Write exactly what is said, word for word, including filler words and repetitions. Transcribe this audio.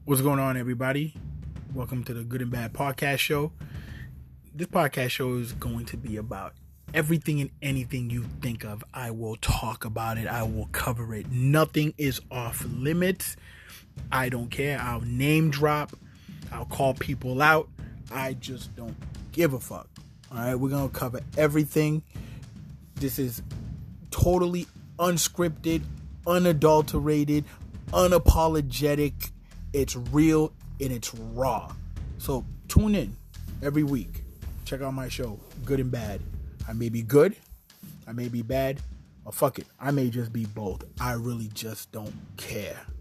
What's going on, everybody? Welcome to the Good and Bad Podcast Show. This podcast show is going to be about everything and anything you think of. I will talk about it. I will cover it. Nothing is off limits. I don't care. I'll name drop. I'll call people out. I just don't give a fuck. All right, we're going to cover everything. This is totally unscripted, unadulterated, unapologetic. It's real and it's raw. So tune in every week. Check out my show, Good and Bad. I may be good, I may be bad, or fuck it, I may just be both. I really just don't care.